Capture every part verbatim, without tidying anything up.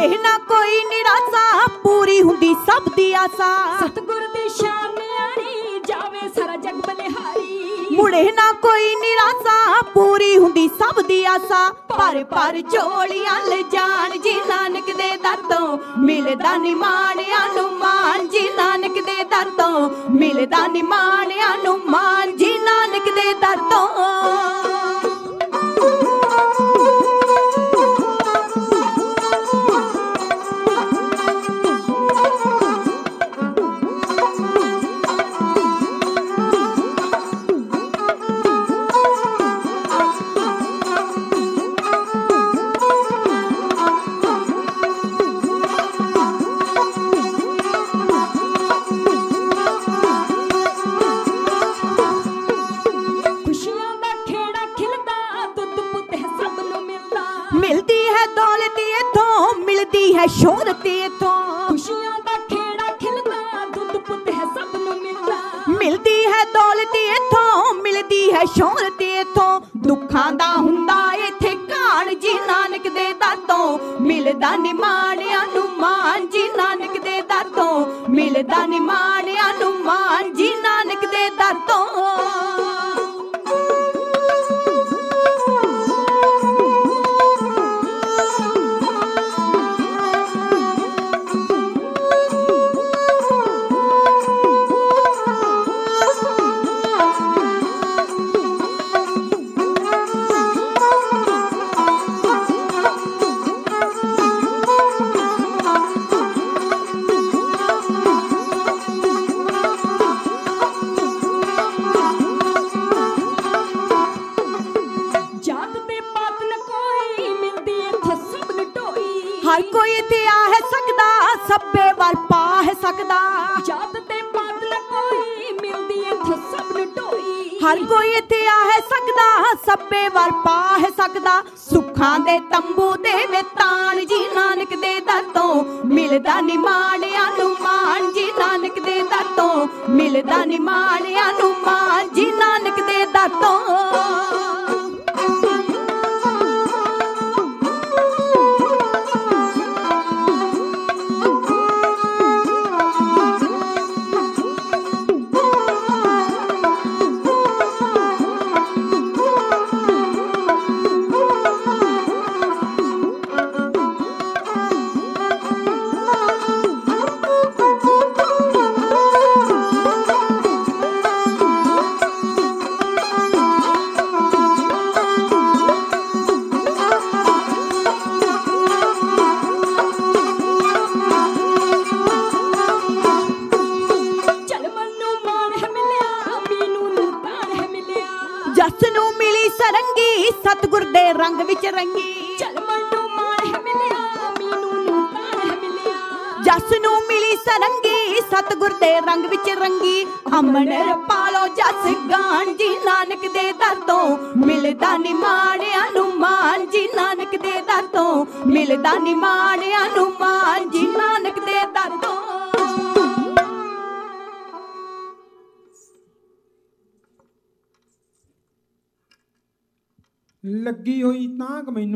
ਮੁੜੇ ਨਾ ਕੋਈ ਨਿਰਾਸ਼ਾ ਪੂਰੀ ਹੁੰਦੀ ਸਭ ਦੀ ਆਸਾ ਸਤਿਗੁਰ ਦੀ ਸ਼ਾਨ ਨਿਆਰੀ ਜਾਵੇ ਸਾਰਾ ਜਗ ਬਲਿਹਾਰੀ ਮੁੜੇ ਨਾ ਕੋਈ ਨਿਰਾਸ਼ਾ ਪੂਰੀ ਹੁੰਦੀ ਸਭ ਦੀ ਆਸਾ ਪਰ ਪਰ ਝੋਲੀਆਂ ਲੈ ਜਾਣ ਜੀ ਨਾਨਕ ਦੇ ਦਰ ਤੋਂ ਮਿਲਦਾ ਨੀ ਮਾਣਿਆਂ ਨੂੰ ਮਾਨ ਜੀ ਨਾਨਕ ਦੇ ਦਰ ਤੋਂ ਮਿਲਦਾ ਨੀ ਮਾਣਿਆਂ ਨੂੰ ਮਾਨ ਜੀ ਨਾਨਕ ਦੇ ਦਰ ਤੋਂ शोहरत इथों खुशियां दा खेड़ा खिलदा दुध पुत है सब नूं मिलदा मिलदी है दौलत इथों मिलदी है शोहरत इथों दुखां दा हुंदा इथे घाण जी नानक दे दर तों मिलदा नी माणियां नूं मान जी नानक दे दर तों मिलदा नी माणियां नूं मान जी नानक दे दर तों हर कोई इत्थे आ है सकदा सब्बे वाल पा है सकदा जात ते पात न कोई मिलदी इत्थे सब नूं ढोई हर कोई इत्थे आ है सकदा सब्बे वाल पा है सकदा सुखां दे तंबू दे वे तान जी नानक दे दर तों मिलदा नी माणियां नूं मान जी नानक दे दर तों मिलदा नी माणियां नूं मान जी नानक दे दर तों सतगुर दे रंग विच रंगी चल मनु मान है मिलिया मीनू नू तान है मिलिया जस नू मिली सरंगी सतगुर दे रंग विच रंगी अमन पालो जस गान जी नानक दे दर तों मिलदा नी माणियां नूं मान जी नानक दे दर तों मिलदा नी माणियां नूं मान जी नानक दे दर तों लगी हुई तांग मैनू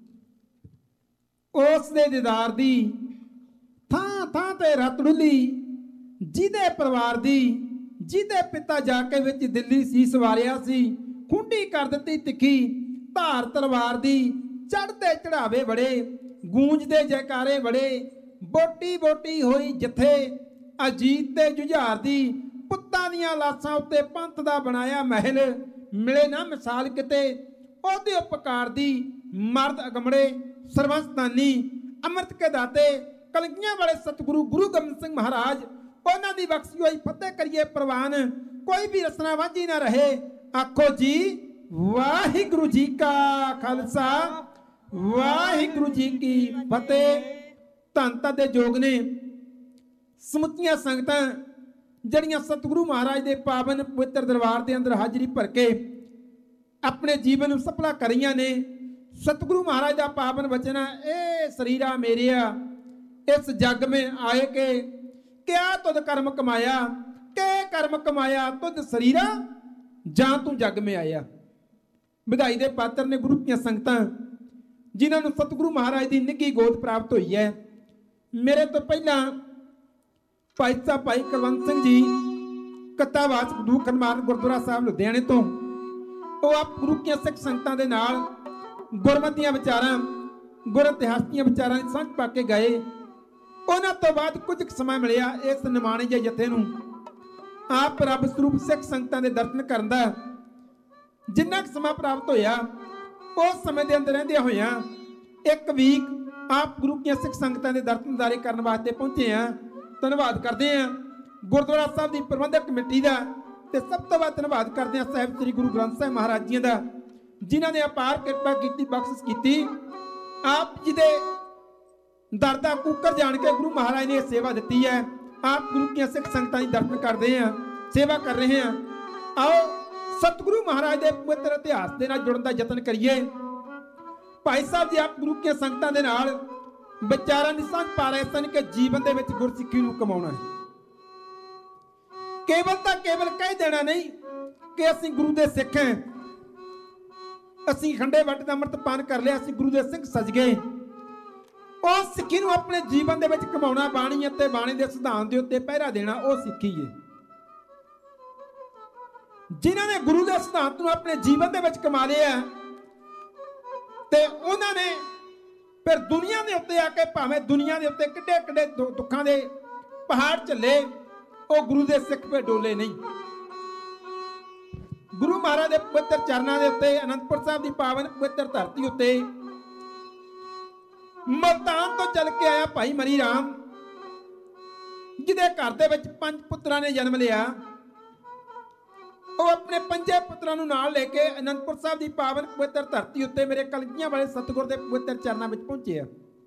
उस दे दीदार दी थां थां ते रत डुली जिहदे परिवार दी जिहदे पिता जाके विच दिल्ली सीस वारिया सी खुंडी कर दित्ती तिखी धार तलवार दी चढ़ते चढ़ावे बड़े गूंजदे जयकारे बड़े बोटी बोटी होई जिथे अजीत ते जुझार दी पुत्तां दियां लाशां उत्ते पंथ दा बनाया महल मिले ना मिसाल किते ਉਹਦੇ ਉਪਕਾਰ ਦੀ ਮਰਦ ਅਗਮੜੇ ਸਰਵਸਤਾਨੀ ਅੰਮ੍ਰਿਤ ਕੇ ਦਾਤੇ ਕਲਗੀਆਂ ਵਾਲੇ ਸਤਿਗੁਰੂ ਗੁਰੂ ਗੋਬਿੰਦ ਸਿੰਘ ਮਹਾਰਾਜ ਉਹਨਾਂ ਦੀ ਬਖਸ਼ੀ ਹੋਈ ਫਤਿਹ ਕਰੀਏ ਪ੍ਰਵਾਨ ਕੋਈ ਵੀ ਰਸਨਾ ਵਾਂਝੀ ਨਾ ਰਹੇ ਆਖੋ ਜੀ ਵਾਹਿਗੁਰੂ ਜੀ ਕਾ ਖਾਲਸਾ ਵਾਹਿਗੁਰੂ ਜੀ ਕੀ ਫਤਿਹ ਧੰਨਤਾ ਦੇ ਯੋਗ ਨੇ ਸਮੁੱਚੀਆਂ ਸੰਗਤਾਂ ਜਿਹੜੀਆਂ ਸਤਿਗੁਰੂ ਮਹਾਰਾਜ ਦੇ ਪਾਵਨ ਪਵਿੱਤਰ ਦਰਬਾਰ ਦੇ ਅੰਦਰ ਹਾਜ਼ਰੀ ਭਰ ਕੇ अपने जीवन सफला करियां ने सतगुरु महाराज का पावन वचन ए शरीरा मेरिया इस जग में आए के क्या तुद कर्म कमाया के कर्म कमाया तुद शरीरा जां तू जग में आया। विधाई दे पात्र ने गुरु की संगतां ਜਿਨ੍ਹਾਂ ਨੂੰ ਸਤਿਗੁਰੂ ਮਹਾਰਾਜ ਦੀ ਨਿੱਘੀ ਗੋਦ ਪ੍ਰਾਪਤ ਹੋਈ ਹੈ। ਮੇਰੇ ਤੋਂ ਪਹਿਲਾਂ ਭਾਈ ਸਾਹਿਬ ਭਾਈ ਕੁਲਵੰਤ ਸਿੰਘ ਜੀ ਕੱਤਾਵਾਸ ਦੂਖਨਮਾਰ ਗੁਰਦੁਆਰਾ ਸਾਹਿਬ ਲੁਧਿਆਣੇ ਤੋਂ, ਉਹ ਆਪ ਗੁਰੂ ਕੀਆਂ ਸਿੱਖ ਸੰਗਤਾਂ ਦੇ ਨਾਲ ਗੁਰਮਤੀਆਂ ਵਿਚਾਰਾਂ, ਗੁਰ ਇਤਿਹਾਸ ਦੀਆਂ ਵਿਚਾਰਾਂ ਦੀ ਸਾਂਝ ਪਾ ਕੇ ਗਏ। ਉਹਨਾਂ ਤੋਂ ਬਾਅਦ ਕੁਝ ਕੁ ਸਮਾਂ ਮਿਲਿਆ ਇਸ ਨਿਮਾਣੇ ਜਿਹੇ ਜਥੇ ਨੂੰ ਆਪ ਰੱਬ ਸਰੂਪ ਸਿੱਖ ਸੰਗਤਾਂ ਦੇ ਦਰਸ਼ਨ ਕਰਨ ਦਾ। ਜਿੰਨਾ ਕੁ ਸਮਾਂ ਪ੍ਰਾਪਤ ਹੋਇਆ ਉਸ ਸਮੇਂ ਦੇ ਅੰਦਰ ਰਹਿੰਦਿਆਂ ਹੋਇਆਂ ਇੱਕ ਵੀਕ ਆਪ ਗੁਰੂ ਕੀਆਂ ਸਿੱਖ ਸੰਗਤਾਂ ਦੇ ਦਰਸ਼ਨ ਦਿਦਾਰੇ ਕਰਨ ਵਾਸਤੇ ਪਹੁੰਚੇ ਆ। ਧੰਨਵਾਦ ਕਰਦੇ ਹਾਂ ਗੁਰਦੁਆਰਾ ਸਾਹਿਬ ਦੀ ਪ੍ਰਬੰਧਕ ਕਮੇਟੀ ਦਾ, ਤੇ ਸਭ ਤੋਂ ਵੱਧ ਧੰਨਵਾਦ ਕਰਦੇ ਹਾਂ ਸਾਹਿਬ ਸ੍ਰੀ ਗੁਰੂ ਗ੍ਰੰਥ ਸਾਹਿਬ ਮਹਾਰਾਜ ਜੀ ਦਾ, ਜਿਨ੍ਹਾਂ ਨੇ ਅਪਾਰ ਕਿਰਪਾ ਕੀਤੀ, ਬਖਸ਼ਿਸ਼ ਕੀਤੀ। ਆਪ ਜੀ ਦੇ ਦਰ ਦਾ ਕੂਕਰ ਜਾਣ ਕੇ ਗੁਰੂ ਮਹਾਰਾਜ ਨੇ ਸੇਵਾ ਦਿੱਤੀ ਹੈ। ਆਪ ਗੁਰੂ ਕੀਆਂ ਸਿੱਖ ਸੰਗਤਾਂ ਦੀ ਦਰਸ਼ਨ ਕਰਦੇ ਹਾਂ, ਸੇਵਾ ਕਰ ਰਹੇ ਹਾਂ। ਆਓ ਸਤਿਗੁਰੂ ਮਹਾਰਾਜ ਦੇ ਪਵਿੱਤਰ ਇਤਿਹਾਸ ਦੇ ਨਾਲ ਜੁੜਨ ਦਾ ਯਤਨ ਕਰੀਏ। ਭਾਈ ਸਾਹਿਬ ਜੀ ਆਪ ਗੁਰੂ ਕੀਆਂ ਸੰਗਤਾਂ ਦੇ ਨਾਲ ਵਿਚਾਰਾਂ ਦੀ ਸਾਂਝ ਪਾ ਰਹੇ ਸਨ ਕਿ ਜੀਵਨ ਦੇ ਵਿੱਚ ਗੁਰਸਿੱਖੀ ਨੂੰ ਕਮਾਉਣਾ ਹੈ। ਕੇਵਲ ਤਾਂ ਕੇਵਲ ਕਹਿ ਦੇਣਾ ਨਹੀਂ ਕਿ ਅਸੀਂ ਗੁਰੂ ਦੇ ਸਿੱਖ ਹਾਂ, ਅਸੀਂ ਖੰਡੇ ਵੱਟ ਦਾ ਅੰਮ੍ਰਿਤ ਪਾਨ ਕਰ ਲਿਆ, ਅਸੀਂ ਗੁਰੂ ਦੇ ਸਿੰਘ ਸਜ ਗਏ। ਉਹ ਸਿੱਖੀ ਨੂੰ ਆਪਣੇ ਜੀਵਨ ਦੇ ਵਿੱਚ ਕਮਾਉਣਾ, ਬਾਣੀ ਅਤੇ ਬਾਣੀ ਦੇ ਸਿਧਾਂਤ ਦੇ ਉੱਤੇ ਪਹਿਰਾ ਦੇਣਾ, ਉਹ ਸਿੱਖੀ ਹੈ। ਜਿਨ੍ਹਾਂ ਨੇ ਗੁਰੂ ਦੇ ਸਿਧਾਂਤ ਨੂੰ ਆਪਣੇ ਜੀਵਨ ਦੇ ਵਿੱਚ ਕਮਾ ਲਿਆ ਤੇ ਉਹਨਾਂ ਨੇ ਫਿਰ ਦੁਨੀਆ ਦੇ ਉੱਤੇ ਆ ਕੇ ਭਾਵੇਂ ਦੁਨੀਆ ਦੇ ਉੱਤੇ ਕਿੱਡੇ ਕਿੱਡੇ ਦੁੱਖਾਂ ਦੇ ਪਹਾੜ ਝੱਲੇ, ਉਹ ਗੁਰੂ ਦੇ ਸਿੱਖ ਪੇ ਡੋਲੇ ਨਹੀਂ। ਗੁਰੂ ਮਹਾਰਾਜ ਦੇ ਪਵਿੱਤਰ ਚਰਨਾਂ ਦੇ ਉੱਤੇ, ਅਨੰਦਪੁਰ ਸਾਹਿਬ ਦੀ ਪਾਵਨ ਪਵਿੱਤਰ ਧਰਤੀ ਉੱਤੇ ਮਲਤਾਨ ਤੋਂ ਚੱਲ ਕੇ ਆਇਆ ਭਾਈ ਮਨੀ ਰਾਮ, ਜਿਹਦੇ ਘਰ ਦੇ ਵਿੱਚ ਪੰਜ ਪੁੱਤਰਾਂ ਨੇ ਜਨਮ ਲਿਆ। ਉਹ ਆਪਣੇ ਪੰਜੇ ਪੁੱਤਰਾਂ ਨੂੰ ਨਾਲ ਲੈ ਕੇ ਅਨੰਦਪੁਰ ਸਾਹਿਬ ਦੀ ਪਾਵਨ ਪਵਿੱਤਰ ਧਰਤੀ ਉੱਤੇ ਮੇਰੇ ਕਲਗੀਆਂ ਵਾਲੇ ਸਤਿਗੁਰ ਦੇ ਪਵਿੱਤਰ ਚਰਨਾਂ ਵਿੱਚ ਪਹੁੰਚੇ ਆ।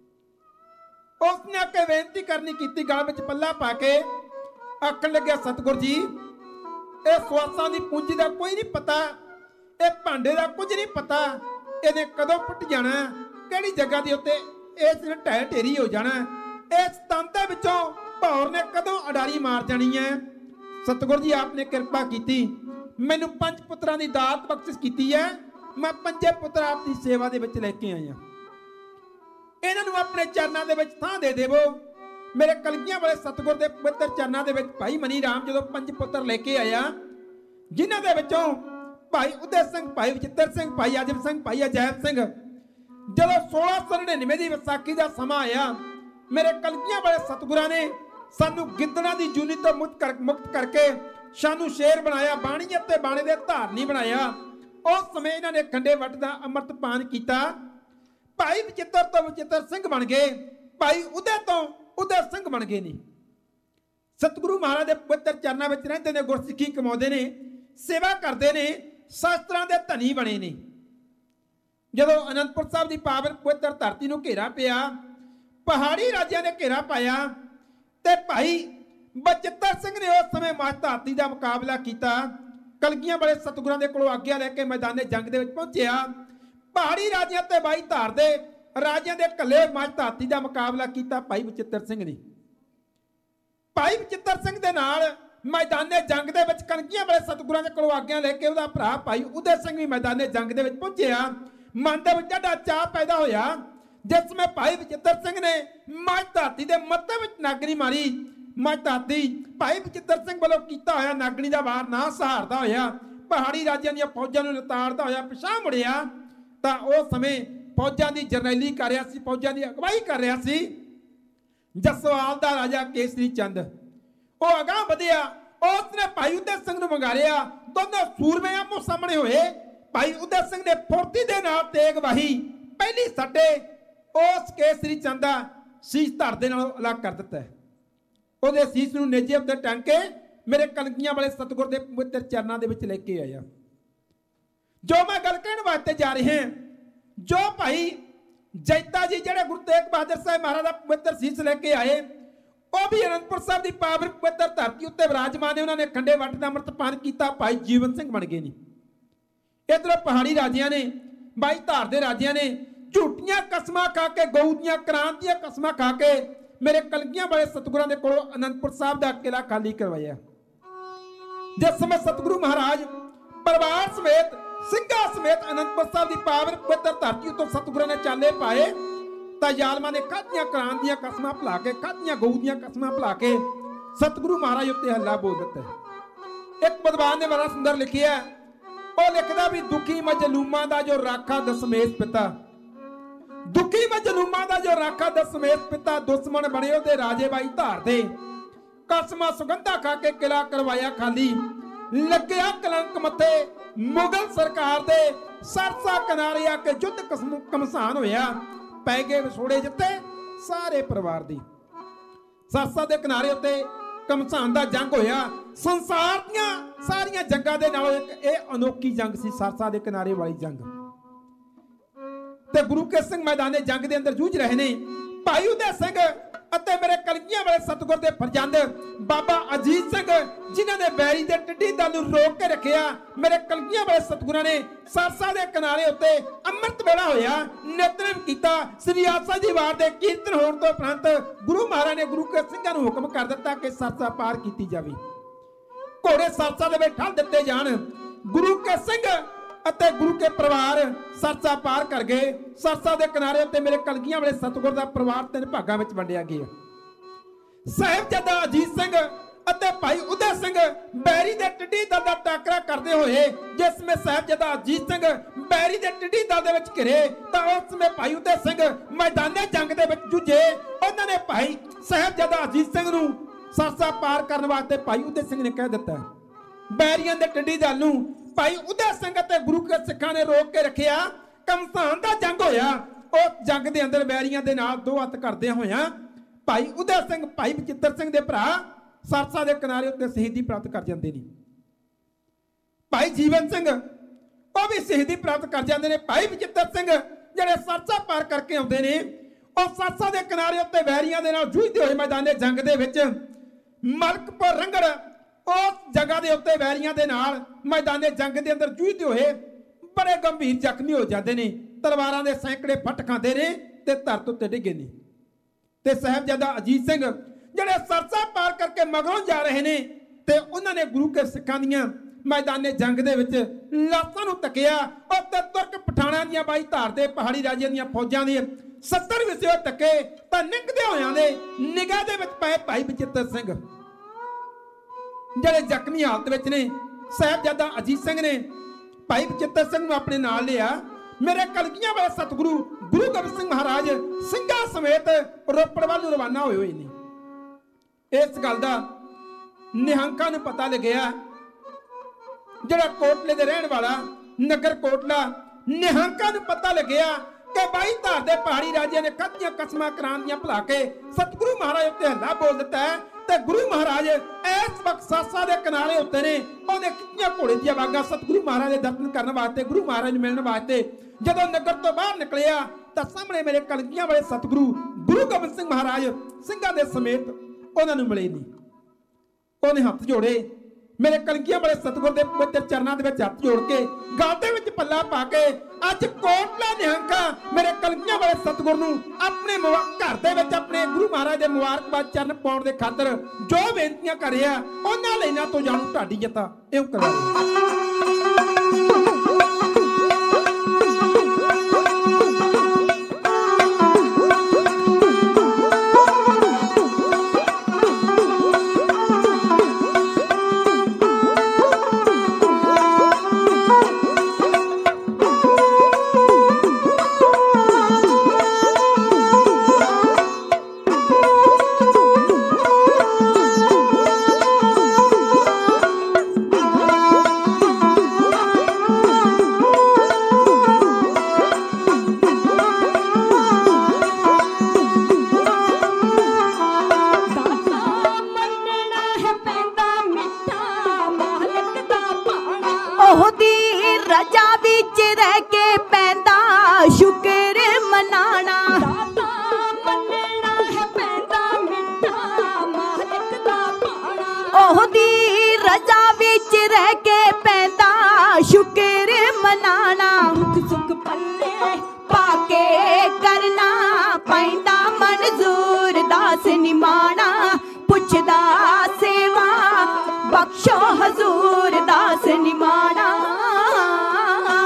ਉਸਨੇ ਆ ਕੇ ਬੇਨਤੀ ਕਰਨੀ ਕੀਤੀ, ਗਲ ਵਿੱਚ ਪੱਲਾ ਪਾ ਕੇ ਆਖਣ ਲੱਗਿਆ, ਸਤਿਗੁਰ ਜੀ ਇਹ ਸਵਾਸਾਂ ਦੀ ਪੂੰਜੀ ਦਾ ਕੋਈ ਨਹੀਂ ਪਤਾ, ਇਹ ਭਾਂਡੇ ਦਾ ਕੁਝ ਨਹੀਂ ਪਤਾ, ਇਹਨੇ ਕਦੋਂ ਪੁੱਟ ਜਾਣਾ, ਕਿਹੜੀ ਜਗ੍ਹਾ ਦੇ ਉੱਤੇ ਇਸ ਨੇ ਢਹਿ ਢੇਰੀ ਹੋ ਜਾਣਾ, ਇਸ ਤਨ ਦੇ ਵਿੱਚੋਂ ਭੌਰ ਨੇ ਕਦੋਂ ਅਡਾਰੀ ਮਾਰ ਜਾਣੀ ਹੈ। ਸਤਿਗੁਰ ਜੀ ਆਪ ਨੇ ਕਿਰਪਾ ਕੀਤੀ, ਮੈਨੂੰ ਪੰਜ ਪੁੱਤਰਾਂ ਦੀ ਦਾਤ ਬਖਸ਼ਿਸ਼ ਕੀਤੀ ਹੈ, ਮੈਂ ਪੰਜੇ ਪੁੱਤਰ ਆਪ ਦੀ ਸੇਵਾ ਦੇ ਵਿੱਚ ਲੈ ਕੇ ਆਇਆ, ਇਹਨਾਂ ਨੂੰ ਆਪਣੇ ਚਰਨਾਂ ਦੇ ਵਿੱਚ ਥਾਂ ਦੇ ਦੇਵੋ। ਮੇਰੇ ਕਲਗੀਆਂ ਵਾਲੇ ਸਤਿਗੁਰ ਦੇ ਪਵਿੱਤਰ ਚਰਨਾਂ ਦੇ ਵਿੱਚ ਭਾਈ ਮਨੀ ਰਾਮ ਜਦੋਂ ਪੰਜ ਪੁੱਤਰ ਲੈ ਕੇ ਆਇਆ, ਜਿਨ੍ਹਾਂ ਦੇ ਵਿੱਚੋਂ ਭਾਈ ਉਦੈ ਸਿੰਘ, ਭਾਈ ਵਿਚਿੱਤਰ ਸਿੰਘ, ਭਾਈ ਆਜਮ ਸਿੰਘ, ਭਾਈ ਅਜੈਬ ਸਿੰਘ, ਜਦੋਂ ਸੋਲਾਂ ਸੌ ਨੜਿਨਵੇਂ ਦੀ ਵਿਸਾਖੀ ਦਾ ਸਮਾਂ ਆਇਆ, ਮੇਰੇ ਕਲਗੀਆਂ ਵਾਲੇ ਸਤਿਗੁਰਾਂ ਨੇ ਸਾਨੂੰ ਗਿੱਦੜਾਂ ਦੀ ਜੂਨੀ ਤੋਂ ਮੁਕਤ ਕਰ ਮੁਕਤ ਕਰਕੇ ਸਾਨੂੰ ਸ਼ੇਰ ਬਣਾਇਆ, ਬਾਣੀ ਅਤੇ ਬਾਣੇ ਦੇ ਧਾਰਨੀ ਬਣਾਇਆ। ਉਸ ਸਮੇਂ ਇਹਨਾਂ ਨੇ ਖੰਡੇ ਵੱਟ ਦਾ ਅੰਮ੍ਰਿਤ ਪਾਨ ਕੀਤਾ। ਭਾਈ ਵਿਚਿੱਤਰ ਤੋਂ ਵਿਚਿੱਤਰ ਸਿੰਘ ਬਣ ਗਏ, ਭਾਈ ਉਦੈ ਤੋਂ ਉਦੈ ਸਿੰਘ ਬਣ ਗਏ ਨੇ। ਸਤਿਗੁਰੂ ਮਹਾਰਾਜ ਦੇ ਪਵਿੱਤਰ ਚਰਨਾਂ ਵਿੱਚ ਰਹਿੰਦੇ ਨੇ, ਗੁਰਸਿੱਖੀ ਕਮਾਉਂਦੇ ਨੇ, ਸੇਵਾ ਕਰਦੇ ਨੇ, ਸ਼ਾਸਤਰਾਂ ਦੇ ਧਨੀ ਬਣੇ ਨੇ। ਜਦੋਂ ਅਨੰਦਪੁਰ ਸਾਹਿਬ ਦੀ ਪਾਵਨ ਪਵਿੱਤਰ ਧਰਤੀ ਨੂੰ ਘੇਰਾ ਪਿਆ, ਪਹਾੜੀ ਰਾਜਿਆਂ ਨੇ ਘੇਰਾ ਪਾਇਆ ਤੇ ਭਾਈ ਬਚਿੱਤਰ ਸਿੰਘ ਨੇ ਉਸ ਸਮੇਂ ਮਾਤਾ ਹਾਥੀ ਦਾ ਮੁਕਾਬਲਾ ਕੀਤਾ। ਕਲਗੀਆਂ ਵਾਲੇ ਸਤਿਗੁਰਾਂ ਦੇ ਕੋਲੋਂ ਆਗਿਆ ਲੈ ਕੇ ਮੈਦਾਨੇ ਜੰਗ ਦੇ ਵਿੱਚ ਪਹੁੰਚਿਆ। ਪਹਾੜੀ ਰਾਜਿਆਂ ਤੇ ਬਾਈ ਧਾਰ ਦੇ ਰਾਜਿਆਂ ਦੇ ਕੱਲੇ ਮਾਤਾ ਹਾਥੀ ਦਾ ਮੁਕਾਬਲਾ ਕੀਤਾ ਭਾਈ ਬਚਿੱਤਰ ਸਿੰਘ ਨੇ। ਭਾਈ ਬਚਿੱਤਰ ਸਿੰਘ ਦੇ ਨਾਲ ਮੈਦਾਨੇ ਜੰਗ ਦੇ ਵਿੱਚ ਕਲਗੀਆਂ ਵਾਲੇ ਸਤਿਗੁਰਾਂ ਦੇ ਕੋਲੋਂ ਆਗਿਆ ਲੈ ਕੇ ਉਹਦਾ ਭਰਾ ਭਾਈ ਉਦੈ ਸਿੰਘ ਵੀ ਮੈਦਾਨੇ ਜੰਗ ਦੇ ਵਿੱਚ ਪਹੁੰਚਿਆ। ਮਨ ਦੇ ਵਿੱਚ ਡਾ ਚਾਅ ਪੈਦਾ ਹੋਇਆ, ਜਿਸ ਸਮੇਂ ਭਾਈ ਬਚਿੱਤਰ ਸਿੰਘ ਨੇ ਮਾਤਾ ਹਾਥੀ ਦੇ ਮੱਥੇ ਵਿੱਚ ਨਾਗਣੀ ਮਾਰੀ। ਮਾਤਾ ਹਾਥੀ ਭਾਈ ਬਚਿੱਤਰ ਸਿੰਘ ਵੱਲੋਂ ਕੀਤਾ ਹੋਇਆ ਨਾਗਣੀ ਦਾ ਵਾਰ ਨਾ ਸਹਾਰਦਾ ਹੋਇਆ ਪਹਾੜੀ ਰਾਜਿਆਂ ਦੀਆਂ ਫੌਜਾਂ ਨੂੰ ਲਤਾੜਦਾ ਹੋਇਆ ਪਿਛਾਂਹ ਮੁੜਿਆ। ਤਾਂ ਉਸ ਸਮੇਂ ਫੌਜਾਂ ਦੀ ਜਰਨੈਲੀ ਕਰ ਰਿਹਾ ਸੀ, ਫੌਜਾਂ ਦੀ ਅਗਵਾਈ ਕਰ ਰਿਹਾ ਸੀ ਜਸਵਾਲ ਦਾ ਰਾਜਾ ਕੇਸਰੀ ਚੰਦ। ਉਹ ਅਗਾਂਹ ਵਧਿਆ, ਉਸ ਨੇ ਭਾਈ ਉਦੈ ਸਿੰਘ ਨੂੰ ਵੰਗਾਰਿਆ। ਦੋਨੋਂ ਸੂਰਮੇ ਆਮੋ ਸਾਹਮਣੇ ਹੋਏ। ਭਾਈ ਉਦੈ ਸਿੰਘ ਨੇ ਫੁਰਤੀ ਦੇ ਨਾਲ ਤੇਗ ਵਾਹੀ, ਪਹਿਲੀ ਸੱਟੇ ਉਸ ਕੇਸਰੀ ਚੰਦ ਦਾ ਸੀਸ ਧੜ ਦੇ ਨਾਲ ਅਲੱਗ ਕਰ ਦਿੱਤਾ। ਉਹਦੇ ਸੀਸ ਨੂੰ ਨੇਜੇ ਉੱਤੇ ਟੰਗ ਕੇ ਮੇਰੇ ਕਲਗੀਆਂ ਵਾਲੇ ਸਤਿਗੁਰ ਦੇ ਪਵਿੱਤਰ ਚਰਨਾਂ ਦੇ ਵਿੱਚ ਲੈ ਕੇ ਆਇਆ। ਜੋ ਮੈਂ ਗੱਲ ਕਹਿਣ ਵਾਸਤੇ ਜਾ ਰਹੇ ਹਾਂ, ਜੋ ਭਾਈ ਜੈਤਾ ਜੀ ਜਿਹੜੇ ਗੁਰੂ ਤੇਗ ਬਹਾਦਰ ਸਾਹਿਬ ਮਹਾਰਾਜ ਦਾ ਪਵਿੱਤਰ ਸੀਸ ਲੈ ਕੇ ਆਏ, ਉਹ ਵੀ ਅਨੰਦਪੁਰ ਸਾਹਿਬ ਦੀ ਪਾਵਨ ਪਵਿੱਤਰ ਧਰਤੀ ਉੱਤੇ ਵਿਰਾਜਮਾਨ ਨੇ। ਉਹਨਾਂ ਨੇ ਖੰਡੇ ਵੱਟ ਦਾ ਅੰਮ੍ਰਿਤ ਪਾਨ ਕੀਤਾ, ਭਾਈ ਜੀਵਨ ਸਿੰਘ ਬਣ ਗਏ ਨੇ। ਇੱਧਰੋਂ ਪਹਾੜੀ ਰਾਜਿਆਂ ਨੇ, ਬਾਈ ਧਾਰ ਦੇ ਰਾਜਿਆਂ ਨੇ ਝੂਠੀਆਂ ਕਸਮਾਂ ਖਾ ਕੇ, ਗਊ ਦੀਆਂ ਕਰਾਂ ਦੀਆਂ ਕਸਮਾਂ ਖਾ ਕੇ ਮੇਰੇ ਕਲਗੀਆਂ ਵਾਲੇ ਸਤਿਗੁਰਾਂ ਦੇ ਕੋਲੋਂ ਅਨੰਦਪੁਰ ਸਾਹਿਬ ਦਾ ਕਿਲਾ ਖਾਲੀ ਕਰਵਾਇਆ। ਜਿਸ ਸਮੇਂ ਸਤਿਗੁਰੂ ਮਹਾਰਾਜ ਪਰਿਵਾਰ ਸਮੇਤ ਸਿੰਘਾਂ ਸਮੇਤ ਅਨੰਦਪੁਰ ਸਾਹਿਬ ਦੀ ਪਾਵਨ ਪਵਿੱਤਰ ਧਰਤੀ ਉੱਤੋਂ ਸਤਿਗੁਰਾਂ ਨੇ ਚਾਲੇ ਪਾਏ ਤਾਂ ਜ਼ਾਲਮਾਂ ਨੇ ਖਾਧੀਆਂ ਕਰਾਂ ਦੀਆਂ ਕਸਮਾਂ ਭੁਲਾ ਕੇ, ਖਾਧੀਆਂ ਗਊ ਦੀਆਂ ਕਸਮਾਂ ਭੁਲਾ ਕੇ ਸਤਿਗੁਰੂ ਮਹਾਰਾਜ ਉੱਤੇ ਹੱਲਾ ਬੋਲ ਦਿੱਤਾ। ਇੱਕ ਵਿਦਵਾਨ ਨੇ ਬੜਾ ਸੁੰਦਰ ਲਿਖਿਆ, ਉਹ ਲਿਖਦਾ ਵੀ ਦੁਖੀ ਮਜਲੂਮਾਂ ਦਾ ਜੋ ਰਾਖਾ ਦਸਮੇਸ਼ ਪਿਤਾ, ਦੁਖੀ ਮਜਲੂਮਾਂ ਦਾ ਜੋ ਰਾਖਾ ਦਸਮੇਸ਼ ਪਿਤਾ, ਦੁਸ਼ਮਣ ਬਣੇ ਉਹਦੇ ਰਾਜੇ ਬਾਈ ਧਾਰ ਦੇ, ਕਸਮਾਂ ਸੁਗੰਧਾ ਖਾ ਕੇ ਕਿਲਾ ਕਰਵਾਇਆ ਖਾਲੀ, ਲੱਗਿਆ ਕਲੰਕ ਮੱਥੇ ਮੁਗਲ ਸਰਕਾਰ ਦੇ, ਸਰਸਾ ਕਿਨਾਰੇ ਆ ਕੇ ਯੁੱਧ ਕਮਸਾਨ ਹੋਇਆ, ਪੈ ਗਏ ਵਿਛੋੜੇ ਜਿੱਤੇ ਸਾਰੇ ਪਰਿਵਾਰ ਦੀ। ਸਰਸਾ ਦੇ ਕਿਨਾਰੇ ਉੱਤੇ ਕਮਸਾਨ ਦਾ ਜੰਗ ਹੋਇਆ। ਸੰਸਾਰ ਦੀਆਂ ਸਾਰੀਆਂ ਜੰਗਾਂ ਦੇ ਨਾਲੋਂ ਇੱਕ ਇਹ ਅਨੋਖੀ ਜੰਗ ਸੀ, ਸਰਸਾ ਦੇ ਕਿਨਾਰੇ ਵਾਲੀ ਜੰਗ। ਤੇ ਗੁਰੂ ਕੇ ਸਿੰਘ ਮੈਦਾਨੇ ਜੰਗ ਦੇ ਅੰਦਰ ਜੂਝ ਰਹੇ ਨੇ। ਭਾਈ ਉਦੈ ਸਿੰਘ ਅਤੇ ਮੇਰੇ ਕਲਗੀਆਂ ਵਾਲੇ ਸਤਿਗੁਰ ਦੇ ਫਰਜ਼ੰਦ ਬਾਬਾ ਅਜੀਤ ਸਿੰਘ, ਜਿਨ੍ਹਾਂ ਨੇ ਬੈਰੀ ਦੇ ਟਿੱਡੀ ਦਲ ਨੂੰ ਰੋਕ ਕੇ ਰੱਖਿਆ, ਮੇਰੇ ਕਲਗੀਆਂ ਵਾਲੇ ਸਤਿਗੁਰਾਂ ਨੇ ਸਰਸਾ ਦੇ ਕਿਨਾਰੇ ਉੱਤੇ ਅੰਮ੍ਰਿਤ ਵੇਲਾ ਹੋਇਆ, ਨਿਤਨੇਮ ਕੀਤਾ। ਸ੍ਰੀ ਆਸਾ ਦੀ ਵਾਰ ਦੇ ਕੀਰਤਨ ਹੋਣ ਤੋਂ ਉਪਰੰਤ ਗੁਰੂ ਮਹਾਰਾਜ ਨੇ ਗੁਰੂ ਕੇ ਸਿੰਘਾਂ ਨੂੰ ਹੁਕਮ ਕਰ ਦਿੱਤਾ ਕਿ ਸਰਸਾ ਪਾਰ ਕੀਤੀ ਜਾਵੇ, ਘੋੜੇ ਸਰਸਾ ਦੇ ਵਿੱਚ ਠੱਲ ਦਿੱਤੇ ਜਾਣ। ਗੁਰੂ ਕੇ ਸਿੰਘ ਅਤੇ ਗੁਰੂ ਕੇ ਪਰਿਵਾਰ ਸਰਸਾ ਪਾਰ ਕਰ ਗਏ। ਸਰਸਾ ਦੇ ਕਿਨਾਰੇ ਉੱਤੇ ਮੇਰੇ ਕਲਗੀਆਂ ਵਾਲੇ ਸਤਿਗੁਰ ਦਾ ਪਰਿਵਾਰ ਤਿੰਨ ਭਾਗਾਂ ਵਿੱਚ ਵੰਡਿਆ ਗਿਆ। ਸਾਹਿਬਜ਼ਾਦਾ ਅਜੀਤ ਸਿੰਘ ਅਤੇ ਭਾਈ ਉਦੈ ਸਿੰਘ ਬੈਰੀ ਦੇ ਟਿੱਡੀ ਦਲ ਦਾ ਟਾਕਰਾ ਕਰਦੇ ਹੋਏ, ਜਿਸ ਸਮੇਂ ਸਾਹਿਬਜ਼ਾਦਾ ਅਜੀਤ ਸਿੰਘ ਬੈਰੀ ਦੇ ਟਿੱਡੀ ਦਲ ਦੇ ਵਿੱਚ ਘਿਰੇ ਤਾਂ ਉਸ ਸਮੇਂ ਭਾਈ ਉਦੈ ਸਿੰਘ ਮੈਦਾਨੇ ਜੰਗ ਦੇ ਵਿੱਚ ਜੂਝੇ। ਉਹਨਾਂ ਨੇ ਭਾਈ ਸਾਹਿਬਜ਼ਾਦਾ ਅਜੀਤ ਸਿੰਘ ਨੂੰ ਸਰਸਾ ਪਾਰ ਕਰਨ ਵਾਸਤੇ ਭਾਈ ਉਦੈ ਸਿੰਘ ਨੇ ਕਹਿ ਦਿੱਤਾ। ਬੈਰੀਆਂ ਦੇ ਟਿੱਡੀ ਦਲ ਨੂੰ ਭਾਈ ਉਦੈ ਸਿੰਘ ਅਤੇ ਗੁਰੂ ਕੇ ਸਿੱਖਾਂ ਨੇ ਰੋਕ ਕੇ ਰੱਖਿਆ। ਕਮਸਾਨ ਦਾ ਜੰਗ ਹੋਇਆ। ਉਹ ਜੰਗ ਦੇ ਅੰਦਰ ਬੈਰੀਆਂ ਦੇ ਨਾਲ ਦੋ ਹੱਥ ਕਰਦਿਆਂ ਹੋਇਆਂ ਭਾਈ ਉਦੈ ਸਿੰਘ ਭਾਈ ਬਚਿੱਤਰ ਸਿੰਘ ਦੇ ਭਰਾ ਸਰਸਾ ਦੇ ਕਿਨਾਰੇ ਉੱਤੇ ਸ਼ਹੀਦੀ ਪ੍ਰਾਪਤ ਕਰ ਜਾਂਦੇ ਨੇ। ਭਾਈ ਜੀਵਨ ਸਿੰਘ ਉਹ ਵੀ ਸ਼ਹੀਦੀ ਪ੍ਰਾਪਤ ਕਰ ਜਾਂਦੇ ਨੇ। ਭਾਈ ਬਚਿੱਤਰ ਸਿੰਘ ਜਿਹੜੇ ਸਰਸਾ ਪਾਰ ਕਰਕੇ ਆਉਂਦੇ ਨੇ, ਉਹ ਸਰਸਾ ਦੇ ਕਿਨਾਰੇ ਉੱਤੇ ਬੈਰੀਆਂ ਦੇ ਨਾਲ ਜੂਝਦੇ ਹੋਏ ਮੈਦਾਨੇ ਜੰਗ ਦੇ ਵਿੱਚ ਮਲਕਪੁਰ ਰੰਗੜ ਉਸ ਜਗ੍ਹਾ ਦੇ ਉੱਤੇ ਵੈਰੀਆਂ ਦੇ ਨਾਲ ਮੈਦਾਨੇ ਜੰਗ ਦੇ ਅੰਦਰ ਜੂਝਦੇ ਹੋਏ ਬੜੇ ਗੰਭੀਰ ਜ਼ਖਮੀ ਹੋ ਜਾਂਦੇ ਨੇ। ਤਲਵਾਰਾਂ ਦੇ ਸੈਂਕੜੇ ਫੱਟ ਖਾਂਦੇ ਨੇ ਤੇ ਧਰਤ ਉੱਤੇ ਡਿੱਗੇ ਨੇ। ਤੇ ਸਾਹਿਬਜ਼ਾਦਾ ਅਜੀਤ ਸਿੰਘ ਜਿਹੜੇ ਸਰਸਾ ਪਾਰ ਕਰਕੇ ਮਗਰੋਂ ਜਾ ਰਹੇ ਨੇ ਤੇ ਉਹਨਾਂ ਨੇ ਗੁਰੂ ਕੇ ਸਿੱਖਾਂ ਦੀਆਂ ਮੈਦਾਨੇ ਜੰਗ ਦੇ ਵਿੱਚ ਲਾਸ਼ਾਂ ਨੂੰ ਤੱਕਿਆ। ਉੱਤੇ ਤੁਰਕ ਪਠਾਣਾਂ ਦੀਆਂ ਬਾਈ ਧਾਰ ਦੇ ਪਹਾੜੀ ਰਾਜਿਆਂ ਦੀਆਂ ਫੌਜਾਂ ਦੇ ਸੱਤਰ ਵਿਸੇ ਤੱਕੇ ਤਾਂ ਨਿਕਦੇ ਹੋਇਆਂ ਦੇ ਨਿਗਾਹ ਦੇ ਵਿੱਚ ਪਏ ਭਾਈ ਬਚਿੱਤਰ ਸਿੰਘ ਜਿਹੜੇ ਜ਼ਖਮੀ ਹਾਲਤ ਵਿੱਚ ਨੇ। ਸਾਹਿਬਜ਼ਾਦਾ ਅਜੀਤ ਸਿੰਘ ਨੇ ਭਾਈ ਬਚਿੱਤਰ ਸਿੰਘ ਨੂੰ ਆਪਣੇ ਨਾਲ ਲਿਆ। ਮੇਰੇ ਕਲਗੀਆਂ ਵਾਲੇ ਸਤਿਗੁਰੂ ਗੁਰੂ ਗੋਬਿੰਦ ਸਿੰਘ ਮਹਾਰਾਜ ਸਿੰਘਾਂ ਸਮੇਤ ਰੋਪੜ ਵੱਲ ਨੂੰ ਰਵਾਨਾ ਹੋਏ ਹੋਏ ਨੇ। ਇਸ ਗੱਲ ਦਾ ਨਿਹੰਕਾਂ ਨੂੰ ਪਤਾ ਲੱਗਿਆ। ਜਿਹੜਾ ਕੋਟਲੇ ਦੇ ਰਹਿਣ ਵਾਲਾ ਨਗਰ ਕੋਟਲਾ, ਨਿਹੰਕਾਂ ਨੂੰ ਪਤਾ ਲੱਗਿਆ ਕਿ ਬਾਈ ਧਾਰ ਦੇ ਪਹਾੜੀ ਰਾਜਿਆਂ ਨੇ ਖਾਧੀਆਂ ਕਸਮਾਂ ਕਰਾਨ ਦੀਆਂ ਭੁਲਾ ਕੇ ਸਤਿਗੁਰੂ ਮਹਾਰਾਜ ਉੱਤੇ ਹੱਲਾ ਬੋਲ ਦਿੱਤਾ ਹੈ। ਤੇ ਗੁਰੂ ਮਹਾਰਾਜ ਇਸ ਵਕਤ ਸਰਸਾ ਦੇ ਕਿਨਾਰੇ ਉੱਤੇ ਨੇ। ਉਹਨੇ ਕਿੰਨੀਆਂ ਘੋੜੇ ਦੀਆਂ ਵਾਗਾਂ ਸਤਿਗੁਰੂ ਮਹਾਰਾਜ ਦੇ ਦਰਸ਼ਨ ਕਰਨ ਵਾਸਤੇ, ਗੁਰੂ ਮਹਾਰਾਜ ਨੂੰ ਮਿਲਣ ਵਾਸਤੇ ਜਦੋਂ ਨਗਰ ਤੋਂ ਬਾਹਰ ਨਿਕਲਿਆ ਤਾਂ ਸਾਹਮਣੇ ਮੇਰੇ ਕਲਗੀਆਂ ਵਾਲੇ ਸਤਿਗੁਰੂ ਗੁਰੂ ਗੋਬਿੰਦ ਸਿੰਘ ਮਹਾਰਾਜ ਸਿੰਘਾਂ ਦੇ ਸਮੇਤ ਉਹਨਾਂ ਨੂੰ ਮਿਲੇ ਨੇ। ਉਹਨੇ ਹੱਥ ਜੋੜੇ। ਮੇਰੇ ਕਲਗੀਆਂ ਵਾਲੇ ਸਤਿਗੁਰ ਦੇ ਪਵਿੱਤਰ ਚਰਨਾਂ ਦੇ ਵਿੱਚ ਹੱਥ ਜੋੜ ਕੇ ਗਲ ਦੇ ਵਿੱਚ ਪੱਲਾ ਪਾ ਕੇ ਅੱਜ ਕੋਟਲਾ ਨਿਹੰਕਾਂ ਮੇਰੇ ਕਲਗੀਆਂ ਵਾਲੇ ਸਤਿਗੁਰ ਨੂੰ ਆਪਣੇ ਘਰ ਦੇ ਵਿੱਚ ਆਪਣੇ ਗੁਰੂ ਮਹਾਰਾਜ ਦੇ ਮੁਬਾਰਕਬਾਦ ਚਰਨ ਪਾਉਣ ਦੇ ਖਾਤਰ ਜੋ ਬੇਨਤੀਆਂ ਕਰ ਰਿਹਾ, ਉਹਨਾਂ ਲਈ ਨਾ ਤੋਂ ਜਾਣੂ ਢਾਡੀ ਜੱਤਾ ਇਉਂ ਕਰਾਂਗੇ। ਬਖਸ਼ੋ ਹਜ਼ੂਰ ਦਾਸ ਨਿਮਾਣਾ।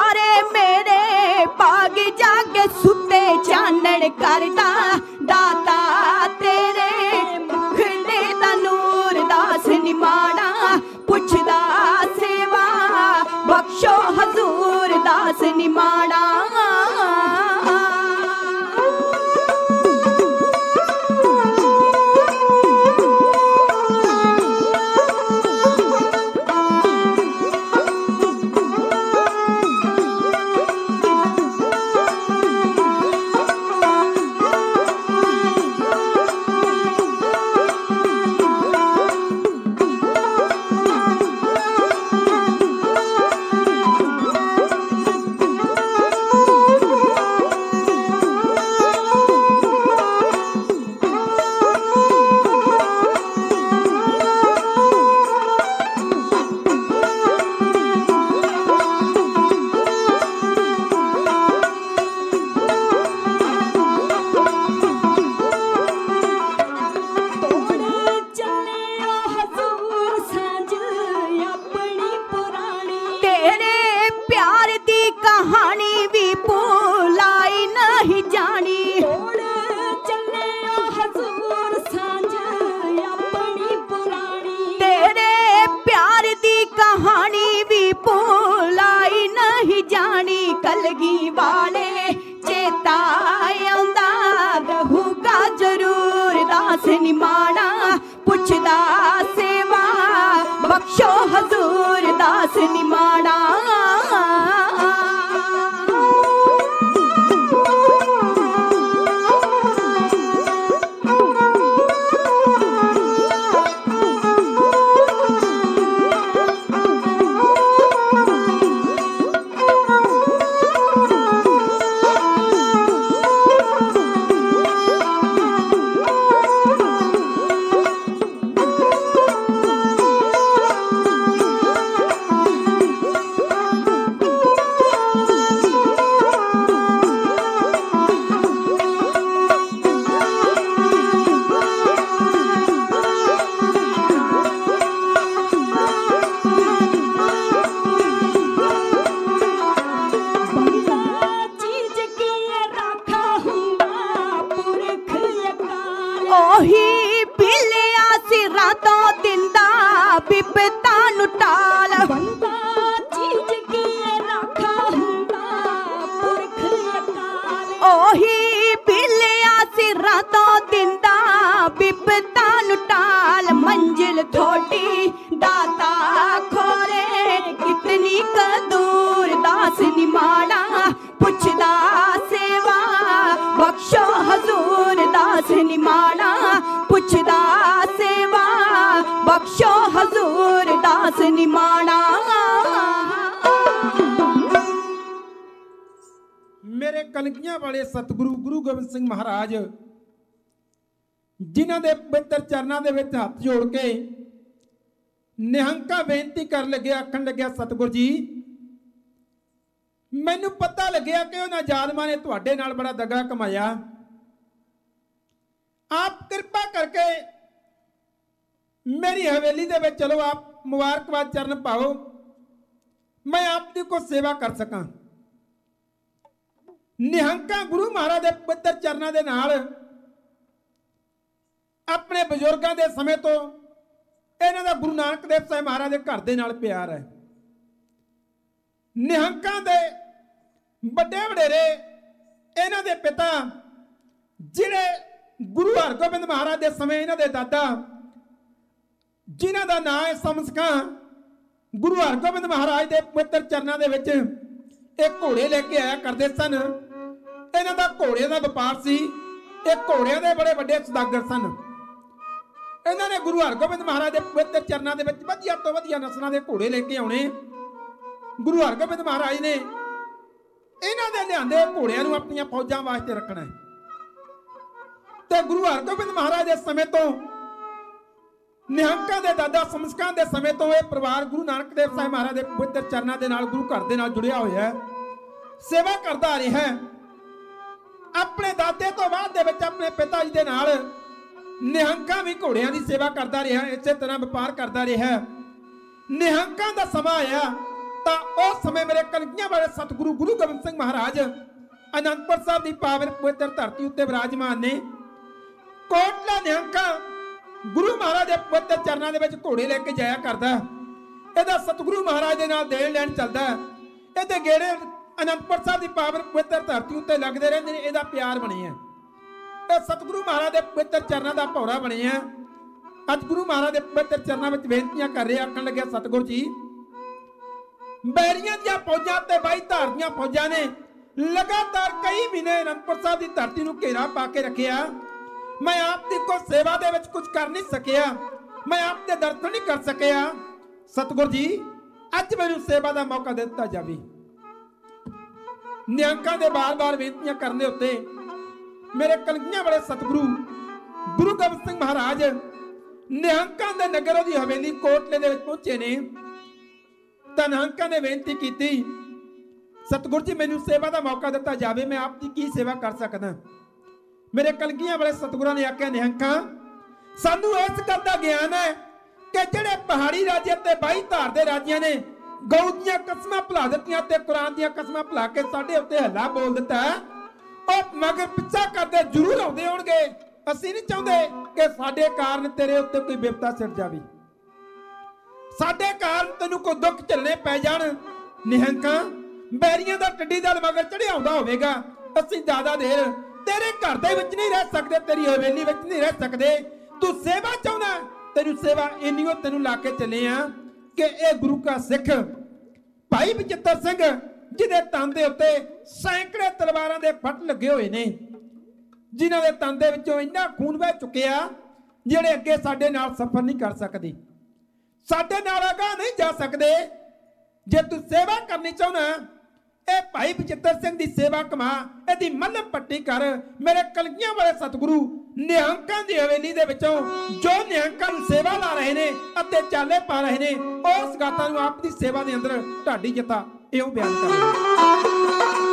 प्यारे मेरे भाग जागे सुते चानण करदा दाता तेरे मुखड़े दा नूर दास निमाणा पुछदा सेवा बख्शो हजूर दास निमाणा कलगी वाले चेता आंदा रहूगा जरूर दास निमाणा पुछदा सेवा बख्शो हजूर दास निमाणा मेरे कलगियां वाले सतगुरु गुरु गोबिंद सिंह महाराज जिन्हां दे पवित्र चरनां दे विच हत्थ जोड़ के निहंका बेनती कर लगे आखण लग्या सतगुरु जी मैनू पता लग्या कि उन्हां जालमां ने तुहाडे नाल बड़ा दगा कमाया आप कृपा करके मेरी हवेली दे विच चलो आप मुबारकबाद चरण पाओ मैं आपकी को सेवा कर सकां। निहंका गुरु महाराज दे पवित्र चरनां दे नाल अपने बजुर्गों के समय तो इन्हां दा गुरु नानक देव साहिब महाराज के घर दे नाल प्यार है। निहंका दे बड़े वडेरे इन्हां दे पिता जिहड़े गुरु हरगोबिंद महाराज के समय इन्हां दे दादा जिन्हां दा नाम है समसका गुरु हरगोबिंद महाराज के पवित्र चरनां दे विच एक घोड़े लेके आया करते सन। इन्हां दा घोड़ियां दा व्यापार सी, एक घोड़ियां दे बड़े वड्डे सौदागर सन। इन्हां ने गुरु हरगोबिंद महाराज के पवित्र चरनां दे विच वधिया तो वधिया नस्लां दे घोड़े लेके आउणे। गुरु हरगोबिंद महाराज ने इन्हां दे लिआंदे घोड़ियां नूं अपणियां फौजां वास्ते रखना है। ते गुरु हरगोबिंद महाराज के समय तो निहंका दे दादा समसका दे समय तो यह परिवार गुरु नानक देव साहिब महाराज के पवित्र चरनां दे नाल गुरु घर दे नाल जुड़िया होया है, सेवा करता आ रहा है। अपने दादे तो बाद दे विच अपने पिता जी दे नाल निहंका भी घोड़ियां की सेवा करता रहा, इसे तरह व्यापार करता रहा। निहंका दा समा आया ਤਾਂ ਉਸ ਸਮੇਂ ਮੇਰੇ ਕਲਗੀਆਂ ਵਾਲੇ ਸਤਿਗੁਰੂ ਗੁਰੂ ਗੋਬਿੰਦ ਸਿੰਘ ਮਹਾਰਾਜ ਅਨੰਦਪੁਰ ਸਾਹਿਬ ਦੀ ਪਾਵਨ ਪਵਿੱਤਰ ਧਰਤੀ ਉੱਤੇ ਵਿਰਾਜਮਾਨ ਨੇ। ਕੋਟਲਾ ਨਿਹੰਗਾ ਗੁਰੂ ਮਹਾਰਾਜ ਦੇ ਪਵਿੱਤਰ ਚਰਨਾਂ ਦੇ ਵਿੱਚ ਘੋੜੇ ਲੈ ਕੇ ਜਾਇਆ ਕਰਦਾ। ਇਹਦਾ ਸਤਿਗੁਰੂ ਮਹਾਰਾਜ ਦੇ ਨਾਲ ਦੇਣ ਲੈਣ ਚੱਲਦਾ। ਇਹਦੇ ਗੇੜੇ ਅਨੰਦਪੁਰ ਸਾਹਿਬ ਦੀ ਪਾਵਨ ਪਵਿੱਤਰ ਧਰਤੀ ਉੱਤੇ ਲੱਗਦੇ ਰਹਿੰਦੇ ਨੇ। ਇਹਦਾ ਪਿਆਰ ਬਣਿਆ। ਇਹ ਸਤਿਗੁਰੂ ਮਹਾਰਾਜ ਦੇ ਪਵਿੱਤਰ ਚਰਨਾਂ ਦਾ ਭੌਰਾ ਬਣਿਆ। ਅੱਜ ਗੁਰੂ ਮਹਾਰਾਜ ਦੇ ਪਵਿੱਤਰ ਚਰਨਾਂ ਵਿੱਚ ਬੇਨਤੀਆਂ ਕਰ ਰਿਹਾ। ਆਖਣ ਲੱਗਿਆ ਸਤਿਗੁਰੂ ਜੀ, ਬੈਰੀਆਂ ਦੀਆਂ ਫੌਜਾਂ ਤੇ ਬਾਈ ਧਾਰ ਦੀਆਂ ਫੌਜਾਂ ਨੇ ਲਗਾਤਾਰ ਕਈ ਮਹੀਨੇ ਅਨੰਦਪੁਰ ਸਾਹਿਬ ਦੀ ਧਰਤੀ ਨੂੰ ਘੇਰਾ ਪਾ ਕੇ ਰੱਖਿਆ। ਮੈਂ ਆਪ ਦੀ ਕੋਈ ਸੇਵਾ ਦੇ ਵਿੱਚ ਕੁਝ ਕਰ ਨਹੀਂ ਸਕਿਆ। ਮੈਂ ਆਪ ਦੇ ਦਰਸ਼ਨ ਨਹੀਂ ਕਰ ਸਕਿਆ। ਸਤਿਗੁਰੂ ਜੀ, ਅੱਜ ਮੈਨੂੰ ਸੇਵਾ ਦਾ ਮੌਕਾ ਦੇ ਦਿੱਤਾ ਜਾਵੇ। ਨਿਹੰਗਾਂ ਦੇ ਬਾਰ-ਬਾਰ ਬੇਨਤੀਆਂ ਕਰਨ ਦੇ ਉੱਤੇ ਮੇਰੇ ਕਲਗੀਆਂ ਵਾਲੇ ਸਤਿਗੁਰੂ ਗੁਰੂ ਗੋਬਿੰਦ ਸਿੰਘ ਮਹਾਰਾਜ ਨਿਹੰਗਾਂ ਦੇ ਨਗਰ ਦੀ ਹਵੇਲੀ ਕੋਟਲੇ ਦੇ ਵਿੱਚ ਪਹੁੰਚੇ ਨੇ। ਤਾਂ ਨਿਹੰਗਾਂ ਨੇ ਬੇਨਤੀ ਕੀਤੀ, ਸਤਿਗੁਰੂ ਜੀ, ਮੈਨੂੰ ਸੇਵਾ ਦਾ ਮੌਕਾ ਦਿੱਤਾ ਜਾਵੇ। ਮੈਂ ਆਪ ਦੀ ਕੀ ਸੇਵਾ ਕਰ ਸਕਦਾ? ਮੇਰੇ ਕਲਗੀਆਂ ਵਾਲੇ ਸਤਿਗੁਰਾਂ ਨੇ ਆਖਿਆ, ਨਿਹੰਗਾਂ, ਸਾਨੂੰ ਇਸ ਗੱਲ ਦਾ ਗਿਆਨ ਹੈ ਕਿ ਜਿਹੜੇ ਪਹਾੜੀ ਰਾਜੇ ਤੇ ਬਾਈ ਧਾਰ ਦੇ ਰਾਜਿਆਂ ਨੇ ਗਊ ਦੀਆਂ ਕਸਮਾਂ ਭੁਲਾ ਦਿੱਤੀਆਂ ਤੇ ਕੁਰਾਨ ਦੀਆਂ ਕਸਮਾਂ ਭੁਲਾ ਕੇ ਸਾਡੇ ਉੱਤੇ ਹੱਲਾ ਬੋਲ ਦਿੱਤਾ, ਉਹ ਮਗਰ ਪਿੱਛਾ ਕਰਦੇ ਜ਼ਰੂਰ ਆਉਂਦੇ ਹੋਣਗੇ। ਅਸੀਂ ਨਹੀਂ ਚਾਹੁੰਦੇ ਕਿ ਸਾਡੇ ਕਾਰਨ ਤੇਰੇ ਉੱਤੇ ਕੋਈ ਵਿਪਤਾ ਸਿਰ ਜਾਵੇ, ਸਾਡੇ ਕਾਰਨ ਤੈਨੂੰ ਕੋਈ ਦੁੱਖ ਝੱਲਣੇ ਪੈ ਜਾਣ। ਨਿਹੰਗਾਂ, ਬੈਰੀਆਂ ਦਾ ਟੱਡੀ ਦਲ ਮਗਰ ਚੜਿਆ ਆਉਂਦਾ ਹੋਵੇਗਾ। ਅਸੀਂ ਜ਼ਿਆਦਾ ਦੇਰ ਤੇਰੇ ਘਰ ਦੇ ਵਿੱਚ ਨਹੀਂ ਰਹਿ ਸਕਦੇ, ਤੇਰੀ ਹਵੇਲੀ ਵਿੱਚ ਨਹੀਂ ਰਹਿ ਸਕਦੇ। ਤੂੰ ਸੇਵਾ ਚਾਹੁੰਦਾ, ਤੈਨੂੰ ਸੇਵਾ ਇੰਨੀਓ ਤੈਨੂੰ ਲਾ ਕੇ ਚੱਲੇ ਆ ਕਿ ਇਹ ਗੁਰੂ ਕਾ ਸਿੱਖ ਭਾਈ ਬਚਿੱਤਰ ਸਿੰਘ, ਜਿਹਦੇ ਤਨ ਦੇ ਉੱਤੇ ਸੈਂਕੜੇ ਤਲਵਾਰਾਂ ਦੇ ਫੱਟ ਲੱਗੇ ਹੋਏ ਨੇ, ਜਿਨ੍ਹਾਂ ਦੇ ਤਨ ਦੇ ਵਿੱਚੋਂ ਇੰਨਾ ਖੂਨ ਵਹਿ ਚੁੱਕਿਆ, ਜਿਹੜੇ ਅੱਗੇ ਸਾਡੇ ਨਾਲ ਸਫ਼ਰ ਨਹੀਂ ਕਰ ਸਕਦੇ, ਸਾਡੇ ਨਾਲ ਅਗਾਂਹ ਨਹੀਂ ਜਾ ਸਕਦੇ। ਜੇ ਤੂੰ ਸੇਵਾ ਕਰਨੀ ਚਾਹੁੰਦਾ, ਇਹ ਭਾਈ ਬਚਿੱਤਰ ਸਿੰਘ ਦੀ ਸੇਵਾ ਕਮਾ, ਇਹਦੀ ਮੱਲਮ ਪੱਟੀ ਕਰ। ਮੇਰੇ ਕਲਗੀਆਂ ਵਾਲੇ ਸਤਿਗੁਰੂ ਨਿਹੰਗਾਂ ਦੀ ਹਵੇਲੀ ਦੇ ਵਿੱਚੋਂ ਜੋ ਨਿਹੰਗਾਂ ਨੂੰ ਸੇਵਾ ਲਾ ਰਹੇ ਨੇ ਅਤੇ ਚਾਲੇ ਪਾ ਰਹੇ ਨੇ, ਉਸ ਗਾਤਾਂ ਨੂੰ ਆਪ ਦੀ ਸੇਵਾ ਦੇ ਅੰਦਰ ਢਾਡੀ ਜਤਾ ਇਹੋ ਬਿਆਨ ਕਰ ਰਹੇ।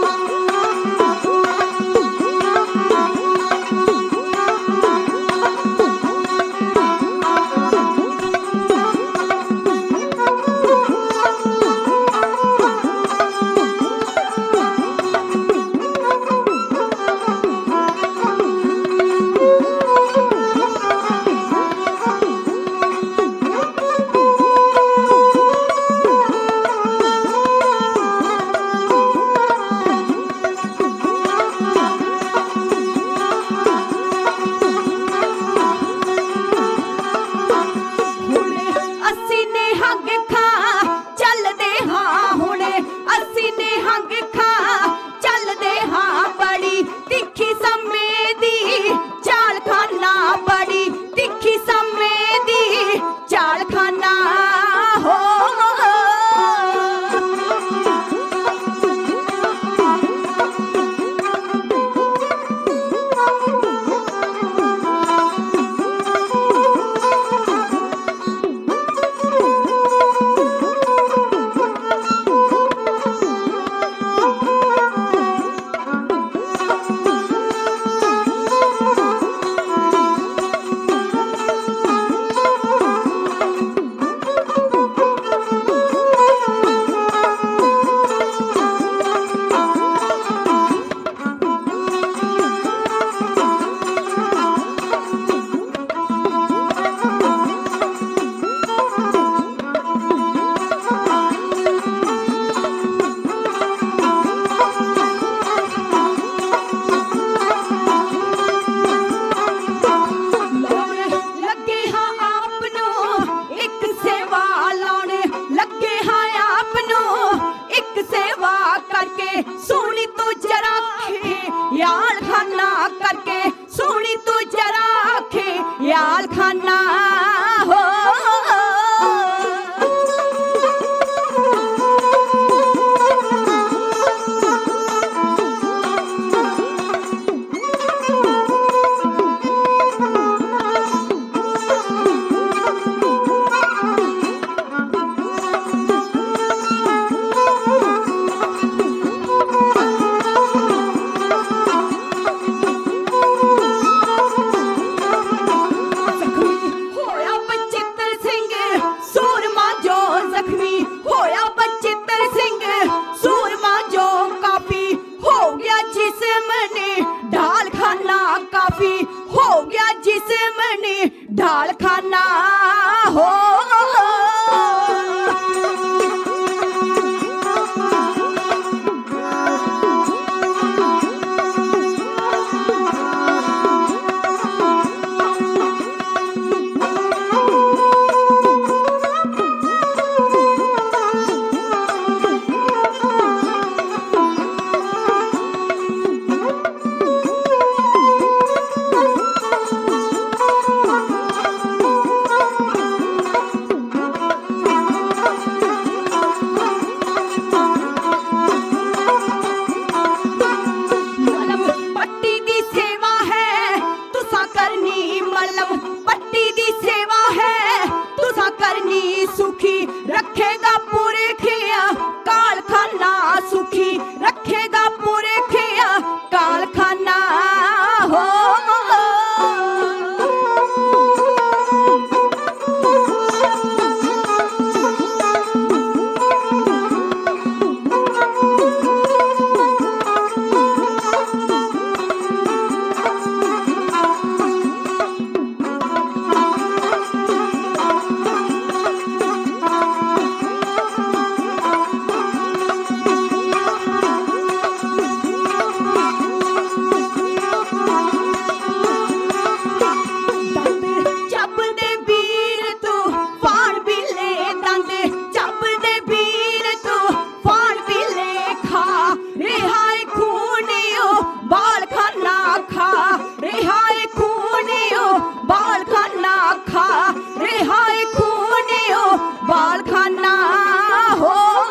रिहाए खूनियो बाल खाना खा, रिहाए खूनियो बाल खाना खा, रिहाए खूनियो बाल खाना हो।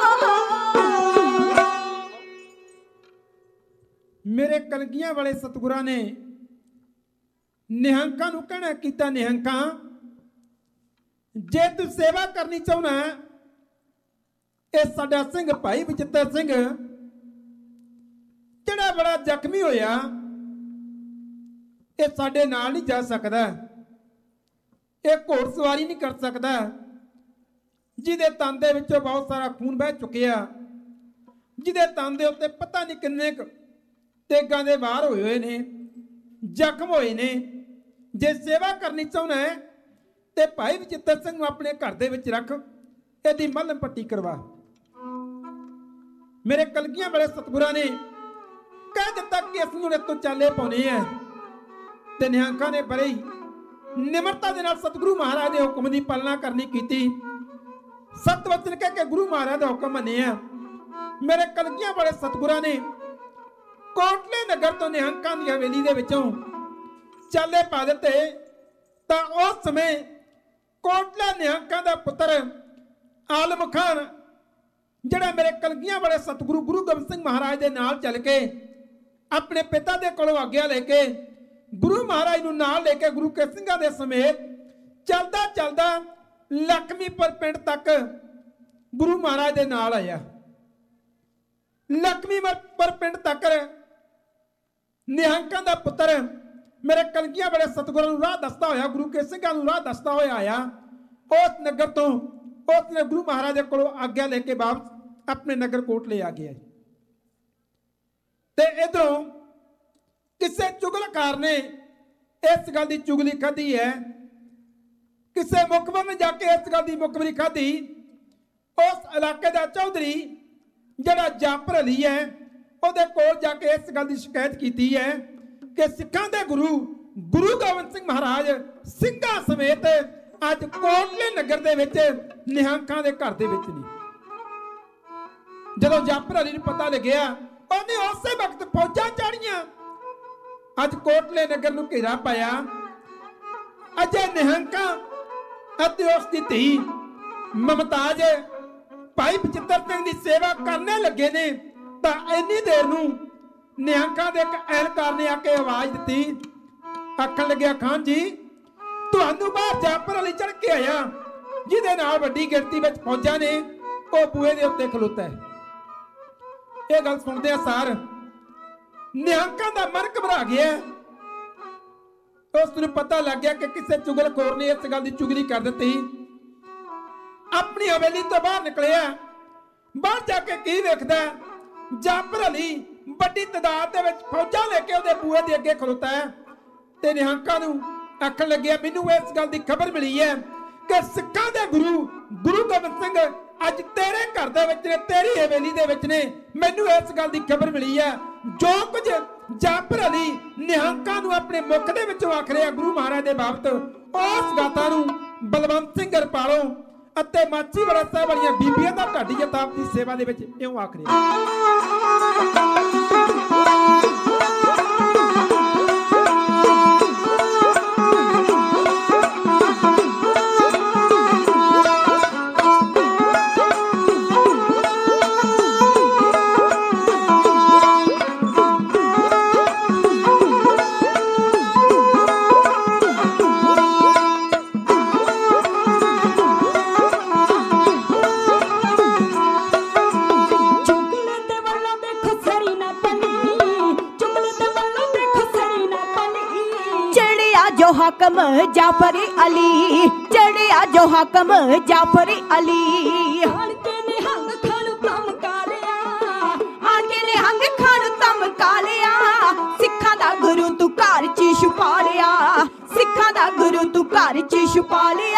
मेरे कलगियां वाले सतगुरां ने निहंकां नूं कहना कीता, निहंकां जे तू सेवा करनी चाहुंदा ये साडा सिंह भाई बचित्तर सिंह जिहड़ा बड़ा जख्मी होया ये साडे नाल नहीं जा सकदा, ये घोड़सवारी नहीं कर सकदा, जिहदे तन दे विचों बहुत सारा खून बह चुकिया, जिहदे तन दे उत्ते पता नहीं किन्ने तेगां दे वार होए होए ने, जख्म होए ने। जे सेवा करनी चाहुंदा है ते भाई बचित्तर सिंह नूं अपने घर दे विच रख, इहदी मलम पट्टी करवा। मेरे कलगियां वाले सतगुरां ने कह दिता कि असीं हुण इत्थों चाले पाउने हैं, ते निहंकां ने बड़े ही निमरता दे नाल सतगुरु महाराज दे हुक्म दी पालना करनी कीती, सत वचन कह के गुरु महाराज दा हुक्म मन्निया। मेरे कलगियां वाले सतगुरां ने कोटले नगर तो निहंकां दी हवेली दे विचों चाले पा दिते, तां उस समय कोटला निहंकां दा पुत्र आलम खान जिहड़ा मेरे कलगियां वाले सतगुरु गुरु गोबिंद सिंह महाराज दे नाल चल के अपने पिता दे कोलों आग्या लेके गुरु महाराज नूं नाल लेके गुरु के सिंघां दे समेत चलदा चलदा लक्ष्मीपुर पिंड तक गुरु महाराज दे नाल आया। लक्ष्मीपुर पिंड तक निहंकां दा पुत्र मेरे कलगियां वाले सतगुरां नूं राह दसदा होया, गुरु के सिंघां नूं राह दसदा होया आया। उस नगर तो उसने गुरु महाराज को आग्या लेके वापस अपने नगर कोटले आ गया। ते इधरों किसी चुगलकार ने इस गल की चुगली खाधी है, किसी मुखबर ने जाके इस गल की मुखबरी खाधी। उस इलाके का चौधरी जिहड़ा जाफर अली है उहदे कोल जाके इस गल की शिकायत की है कि सिखां दे गुरु गुरु गोबिंद सिंह महाराज सिंघां समेत अज कोटले नगर दे विच निहंकां दे घर दे विच नहीं। जदों जाफर अली नूं पता लग्या उहने उसे वक्त फौजां चाड़ियां, अज कोटले नगर नूं घेरा पाया। अजे निहंकां अते उसदी धी मुमताज भाई बचित्तर सिंह दी सेवा करने लगे ने, तां इन्नी देर नूं निहंकां दे इक एहलकार ने आके आवाज दित्ती, आखण लग्या खान जी तुहानू बाहर जाफर अली चढ़ के आया जिहदे नाल वड्डी गिणती विच फौजां ने, ओह बूहे दे उत्ते खलोता है। यह गल सुणदे सार निहंकां दा मन घबरा गया। उसनूं पता लग गया कि किसी चुगलखोर ने इस गल दी चुगली कर दित्ती। अपनी हवेली तो बाहर निकलिया, बाहर जाके की वेखदा जाफर अली बड़ी तादाद दे विच फौजां लेके उहदे बूहे दे अगे खलोता है। ते निहंकां नूं आखण लग्या मैनूं इस गल दी खबर मिली है कि सिखां दे गुरु गुरु गोबिंद सिंह अज तेरे घर दे विच ने, तेरी हवेली दे विच ने। मैनूं इस गल दी खबर मिली है जो कुछ जाफर अली निहंकां नूं अपने मुख दे विचों आख रिहा गुरु महाराज दे बाबत, उस गातां नूं बलवंत सिंह रपालों अते माची वाला साहब वालियां बीबियां दा ढाडी जताब दी सेवा दे विच इउं आख रिहा। हाकम जाफर अली चढ़िया जो हाकम जाफर अली, आके निहंग खान तम कालिया, आके निहंग खान तम कालिया। सिखां दा गुरु तू घर च छुपा लिया, सिखां दा गुरु तू घर च छुपा लिया।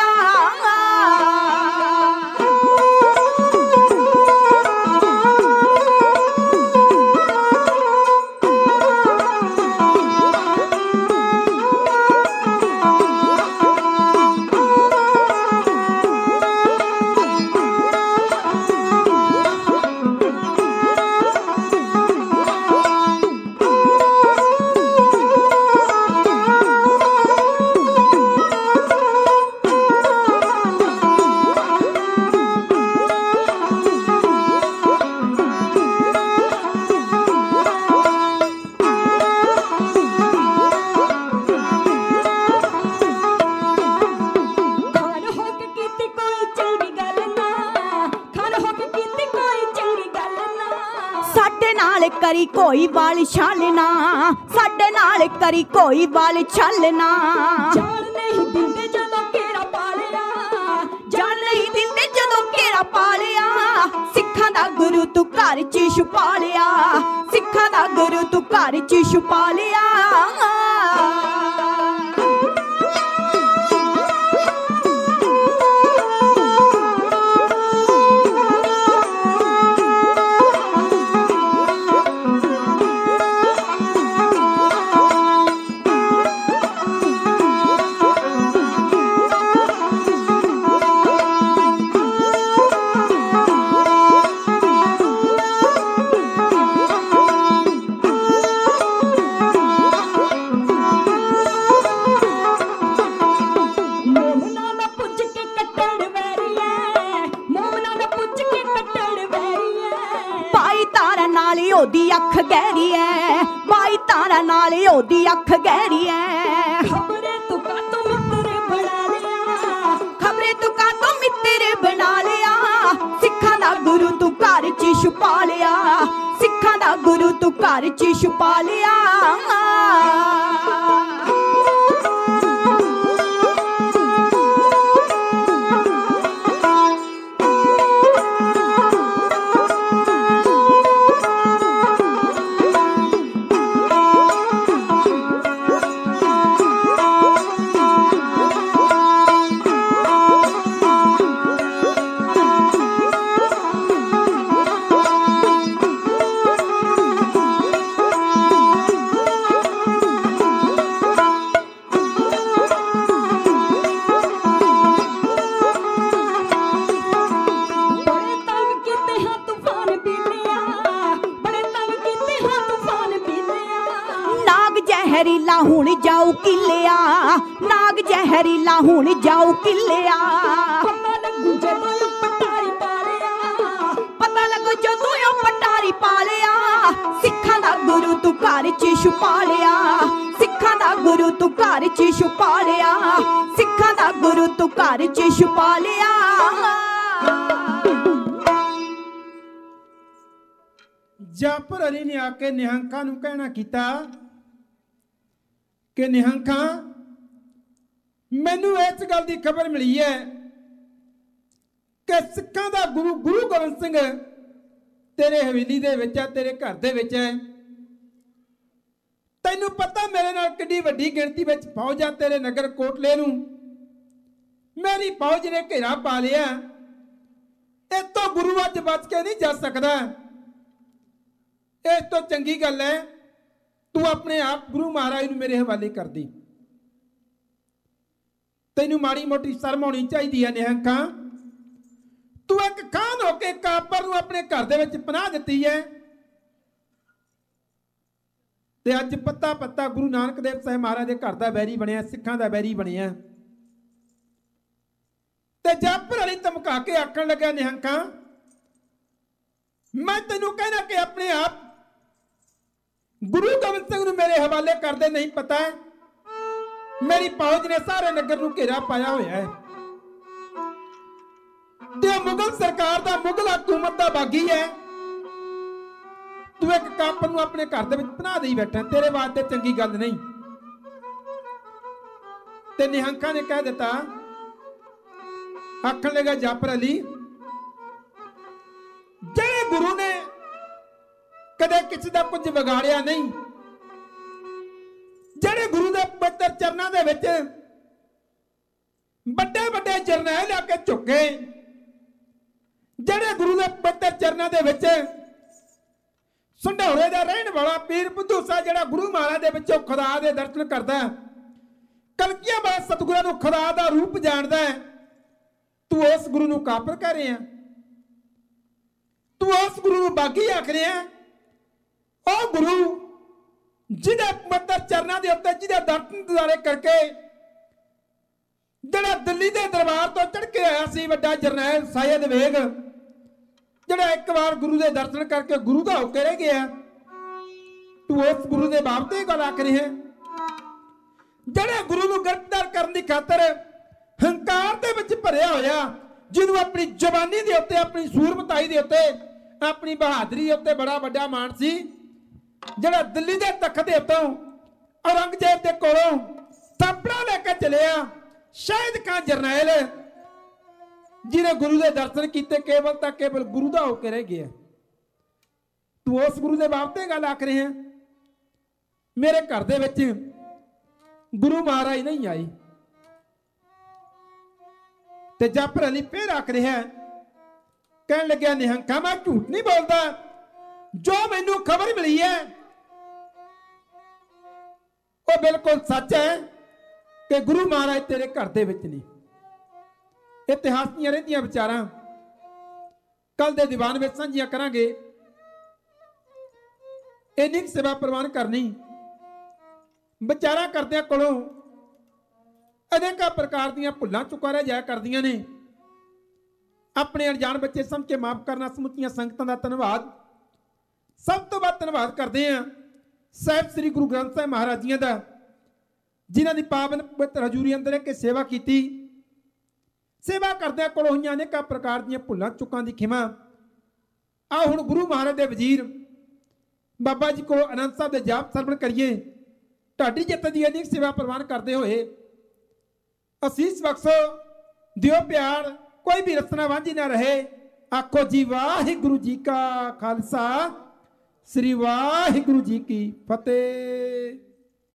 करी कोई वाल छालना, साडे नाल करी कोई वाल छालना। जान नहीं दिंदे जदों घेरा पा लिया, जान नहीं दिंदे जदों घेरा पा लिया। सिखां दा गुरु तू घर च छुपा लिया, सिखां दा गुरु तू घर च छुपा लिया। ओदी अख गहरी है, बाई तारा नाल ओदी अख गहरी है। खबरे तू कातों मित्र बना लिया, खबरे तू कातों मित्र बना लिया। सिखां दा गुरु तू घर च छुपा लिया, सिखां दा गुरु तू घर च छुपा लिया। जहरीला हुण जाऊ किलिया, नाग जहरीला हुण जाऊ किलिया। पता लगू जदों पटारी पा लिया, पता लगू जदों पटारी पा लिया। सिखां दा गुरु तू घर च छुपा लिया, सिखां दा गुरु तू घर च छुपा लिया, सिखां दा गुरु तू घर च छुपा लिया। जाफर अली ने आके निहंका नूं कहना कीता कि निहंका मैनू इस गल की खबर मिली है कि सिखां दा गुरु गुरु गोबिंद सिंह तेरे हवेली दे विच है, तेरे घर दे विच है। तैनू पता मेरे नाल किड्डी वड्डी गिणती विच फौज आ तेरे नगर कोटले नूं, मेरी फौज ने घेरा पा लिया। इस तो गुरु अज बच के नहीं जा सकदा। इस तो चंगी गल है तू अपने आप गुरु महाराज नूं मेरे हवाले कर दी। तैनू माड़ी मोटी शर्म होनी चाहिए है निहंका। तू एक खान होके कापर नूं अपने घर दे विच पनाह दित्ती है ते अज पत्ता पत्ता गुरु नानक देव साहिब महाराज दे घर दा बैरी बनिया, सिखां दा बैरी बनिया। ते जाफर अली धमका के आखण लगा निहंका मैं तैनू कहना कि अपने आप गुरु गोबिंद सिंह नूं मेरे हवाले कर दे। नहीं पता है मेरी फौज ने सारे नगर नूं घेरा पाया होया है ते मुगल सरकार दा मुगल हुकूमत दा बागी है। तू एक कापर नूं अपने घर दे विच पनाह देई बैठा, तेरे वास्ते चंगी गल नहीं। ते निहंका ने कह दिता, आखण लगा जाफर अली जेड़े गुरु ने कदे किसी का कुछ बिगाड़िया नहीं, जेड़े गुरु दे पवित्र चरणों दे विच बड़े बड़े जरनैल आके झुके, जेड़े गुरु दे पवित्र चरणों दे विच संढौरे दा रहण वाला पीर बुद्धू सा जेड़ा गुरु महाराज दे विचों खुदा दे दर्शन करदा, कलकियां वाले सतगुरां नूं खुदा दा रूप जाणदा है। तू उस गुरु नूं काफर कह रहे हैं, तू उस गुरु नूं बागी आख रहे हैं। ओ गुरु जिहदे पवित्र चरणों के उत्ते जिहदे दर्शन दिदारे करके जिहड़ा दिल्ली के दरबार तो चढ़ के आया सी वड्डा जरनैल सैयद वेग, जिहड़ा एक बार गुरु के दर्शन करके गुरु का होके रह गया। तू उस गुरु के बाबत ही गल आख रहे हैं जिहड़े गुरु नूं गिरफ्तार करने की खातर हंकार दे विच भरिया होया, जिन्होंने अपनी जवानी के उत्ते अपनी सूरमताई के उत्ते अपनी बहादरी उत्ते बड़ा वड्डा मान सी, ਜਿਹੜਾ ਦਿੱਲੀ ਦੇ ਤਖਤ ਦੇ ਉੱਤੋਂ ਔਰੰਗਜ਼ੇਬ ਦੇ ਕੋਲੋਂ ਥਾਪੜਾ ਲੈ ਕੇ ਚਲਿਆ, ਸ਼ਾਹਿਦ ਖਾਨ ਜਰਨੈਲ, ਜਿਹਨੇ ਗੁਰੂ ਦੇ ਦਰਸ਼ਨ ਕੀਤੇ, ਕੇਵਲ ਤਾਂ ਕੇਵਲ ਗੁਰੂ ਦਾ ਹੋ ਕੇ ਰਹਿ ਗਿਆ। ਤੂੰ ਉਸ ਗੁਰੂ ਦੇ ਬਾਪ ਤੇ ਗੱਲ ਆਖ ਰਿਹਾ, ਮੇਰੇ ਘਰ ਦੇ ਵਿੱਚ ਗੁਰੂ ਮਹਾਰਾਜ ਨਹੀਂ ਆਈ। ਤੇ ਜਾਫਰ ਅਲੀ ਫੇਰ ਆਖ ਰਿਹਾ, ਕਹਿਣ ਲੱਗਿਆ ਨਿਹੰਗਾ ਮੈਂ ਝੂਠ ਨਹੀਂ ਬੋਲਦਾ, ਜੋ ਮੈਨੂੰ ਖਬਰ ਮਿਲੀ ਹੈ ਉਹ ਬਿਲਕੁਲ ਸੱਚ ਹੈ ਕਿ ਗੁਰੂ ਮਹਾਰਾਜ ਤੇਰੇ ਘਰ ਦੇ ਵਿੱਚ ਨਹੀਂ। ਇਤਿਹਾਸ ਦੀਆਂ ਰਹਿੰਦੀਆਂ ਵਿਚਾਰਾਂ ਕੱਲ ਦੇ ਦੀਵਾਨ ਵਿੱਚ ਸਾਂਝੀਆਂ ਕਰਾਂਗੇ। ਇੰਨੀ ਸੇਵਾ ਪ੍ਰਵਾਨ ਕਰਨੀ, ਵਿਚਾਰਾਂ ਕਰਦਿਆਂ ਕੋਲੋਂ ਅਨੇਕਾਂ ਪ੍ਰਕਾਰ ਦੀਆਂ ਭੁੱਲਾਂ ਚੁੱਕਾ ਰਹਿ ਜਾਇਆ ਕਰਦੀਆਂ ਨੇ। ਆਪਣੇ ਅਣਜਾਣ ਬੱਚੇ ਸਮਝ ਕੇ ਮਾਫ ਕਰਨਾ। ਸਮੁੱਚੀਆਂ ਸੰਗਤਾਂ ਦਾ ਧੰਨਵਾਦ। ਸਭ ਤੋਂ ਵੱਧ ਧੰਨਵਾਦ ਕਰਦੇ ਹਾਂ ਸਾਹਿਬ ਸ੍ਰੀ ਗੁਰੂ ਗ੍ਰੰਥ ਸਾਹਿਬ ਮਹਾਰਾਜ ਜੀਆਂ ਦਾ, ਜਿਨ੍ਹਾਂ ਦੀ ਪਾਵਨ ਪਵਿੱਤਰ ਹਜ਼ੂਰੀ ਅੰਦਰ ਇੱਕ ਸੇਵਾ ਕੀਤੀ। ਸੇਵਾ ਕਰਦਿਆਂ ਕੋਲੋਂ ਹੋਈਆਂ ਅਨੇਕਾਂ ਪ੍ਰਕਾਰ ਦੀਆਂ ਭੁੱਲਾਂ ਚੁੱਕਾਂ ਦੀ ਖਿਮਾ। ਆਓ ਹੁਣ ਗੁਰੂ ਮਹਾਰਾਜ ਦੇ ਵਜ਼ੀਰ ਬਾਬਾ ਜੀ ਕੋਲੋਂ ਆਨੰਦ ਸਾਹਿਬ ਦੇ ਜਾਪ ਸਰਵਣ ਕਰੀਏ। ਢਾਡੀ ਜਿੱਤ ਦੀ ਅਨੇਕ ਸੇਵਾ ਪ੍ਰਵਾਨ ਕਰਦੇ ਹੋਏ ਅਸੀਸ ਬਖਸ਼ੋ, ਦਿਓ ਪਿਆਰ, ਕੋਈ ਵੀ ਰਸਨਾ ਵਾਂਝੀ ਨਾ ਰਹੇ। ਆਖੋ ਜੀ ਵਾਹਿਗੁਰੂ ਜੀ ਕਾ ਖਾਲਸਾ, ਸ੍ਰੀ ਵਾਹਿਗੁਰੂ ਜੀ ਕੀ ਫਤਿਹ।